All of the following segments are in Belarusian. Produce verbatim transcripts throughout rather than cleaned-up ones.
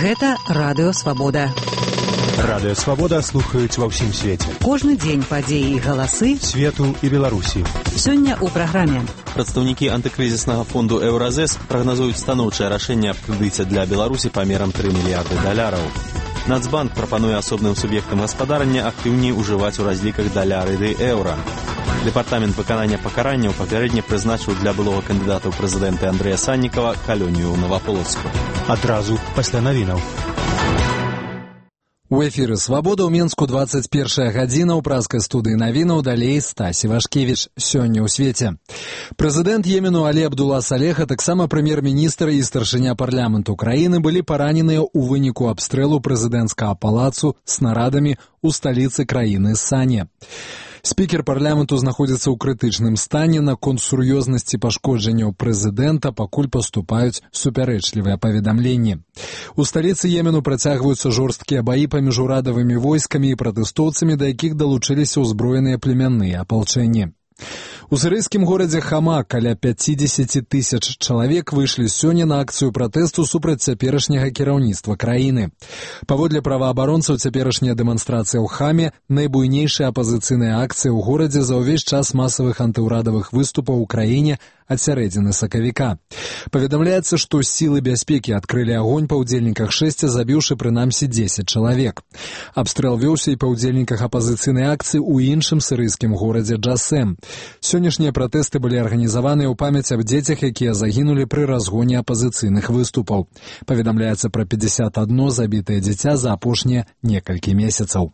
Гэта Радыё Свабода. Радыё Свабода слухаюць ва ўсім свеце. Кожны дзень падзеі і галасы свету і Беларусі. Сёння ў праграме. Прадстаўнікі антыкрызіснага фонду Еўразэс прагназуюць станоўчае рашэнне аб крэдыце для Беларусі памерам тры мільярды даляраў. Нацбанк прапануе асобным суб'ектам гаспадарання актыўней ужываць у разліках даляры ды еўра. Дэпартамент выканання пакаранняў папярэдне прызначыў для былога кандыдата ў прэзідэнты Андрэя Саннікава калонію ў Наваполацку. Адразу пасля навінаў. У эфіры «Свабода» ў Менску двадцать першая гадзіна, ў празкай студыі навінаў, далей Стасі Вашкевіч. Сёння ў свеце. Прэзідэнт Йемену Алі Абдулла Салех, а таксама прэм'ер-міністр і старшыня парламенту краіны былі параненыя ў выніку абстрэлу прэзідэнцкага палацу снарадамі ў сталіцы краіны Сане. Спікер парламенту знаходзіцца ў крытычным стане. Наконт сур'ёзнасці пашкоджанняў прэзідэнта пакуль паступаюць супярэчлівыя паведамленні. У сталіцы Йемену працягваюцца жорсткія баі паміж урадавымі войскамі і пратэстоўцамі, да якіх далучыліся ўзброеныя племянныя апалчэнні. У сірыйскім горадзе Хама каля пяцьдзесят тысяч чалавек выйшлі сёння на акцыю пратэсту супраць цяперашняга кіраўніцтва краіны. Паводле праваабаронцаў, цяперашняя дэманстрацыя ў Хаме найбуйнейшая апазіцыйная акцыя ў горадзе за ўвесь час масавых антыўрадавых выступаў у краіне ад сярэдзіны сакавіка. Паведамляецца, што сілы бяспекі адкрылі агонь па ўдзельніках шэсця, забіўшы прынамсі дзесяць чалавек. Абстрэл вёўся і па ўдзельніках апазіцыйнай акцыі ў іншым сірыйскім горадзе Джасэм. Сённяшнія пратэсты былі арганізаваныя ў памяць аб дзецях, якія загінулі пры разгоне апазіцыйных выступаў. Паведамляецца пра пятьдесят одно забітае дзіця за апошнія некалькі месяцаў.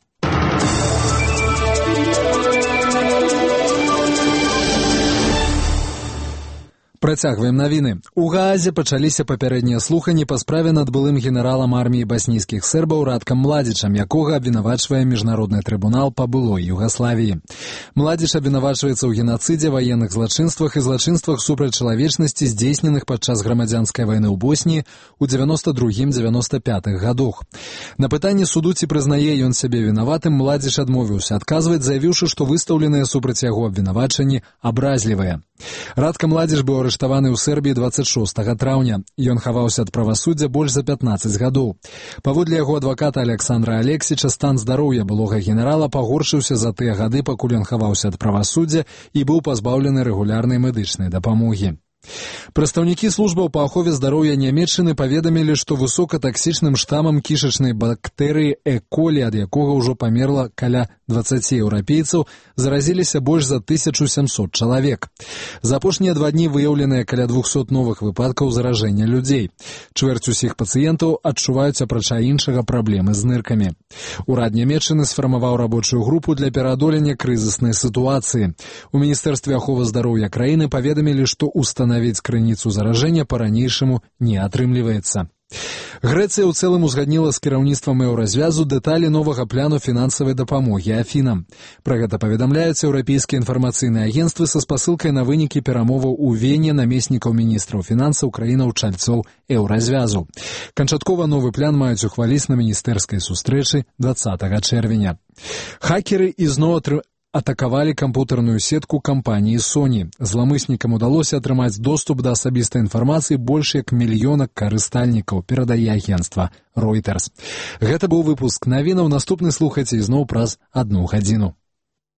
Працягваем навіны. У Гаазе пачаліся папярэднія слуханні па справе над былым генералам арміі баснійскіх сербаў Раткам Младзічам, якога абвінавачвае міжнародны трыбунал па былой Югаславіі. Младзіч абвінавачваецца ў генацыдзе, ваенных злачынствах і злачынствах супраць чалавечнасці, здзейсненых падчас грамадзянскай вайны ў Босніі ў дзевяносто другім дзевяносто пятым гадах. На пытанне суду, ці прызнае ён сябе вінаватым, Младзіч адмовіўся адказваць, заявіўшы, што выстаўленыя супраць яго абвінавачанні абразлівыя. Радка Младзіч быў арыштаваны ў Сербіі двадцать шостага траўня. Ён хаваўся ад правасуддзя больш за пятнаццаць гадоў. Паводле яго адваката Александра Алексіча, стан здароўя былога генерала пагоршыўся за тыя гады, пакуль ён хаваўся ад правасуддзя і быў пазбаўлены рэгулярнай медычнай дапамогі. Прадстаўнікі службаў па ахове здароўя Нямецчыны паведамілі, што высокатаксічным штамам кішачнай бактэрыі Э. колі, ад якога ўжо памерла каля дваццаці еўрапейцаў, заразіліся больш за тысячу сямсот чалавек. За апошнія два дні выяўленыя каля двухсот новых выпадкаў заражэння людзей. Чвэрць усіх пацыентаў адчуваюць, апрача іншага, праблемы з ныркамі. Урад Нямецчыны сфармаваў рабочую групу для пераадолення крызіснай сітуацыі. У міністэрстве аховы здароўя краіны паведамілі, што устанавіць крыніцу заражэння па-ранейшаму не атрымліваецца. Грэцыя ў цэлым узгадніла з кіраўніцтвам еўразвязу дэталі новага пляну фінансавай дапамогі Афінам. Пра гэта паведамляюць еўрапейскія інфармацыйныя агенцтвы са спасылкай на вынікі перамоваў у Вене намеснікаў міністраў фінансаў краінаў-чальцоў еўразвязу. Канчаткова новы плян маюць ухваліць на міністэрскай сустрэчы дваццатага чэрвеня. Хакеры ізноў атрымалі атакавалі кампутарную сетку кампаніі Sony. Зламыснікам удалося атрымаць доступ да асабістай інфармацыі больш як мільёна карыстальнікаў, перадае агенцтва Reuters. Гэта быў выпуск навінаў. Наступны слухайце ізноў праз адну гадзіну.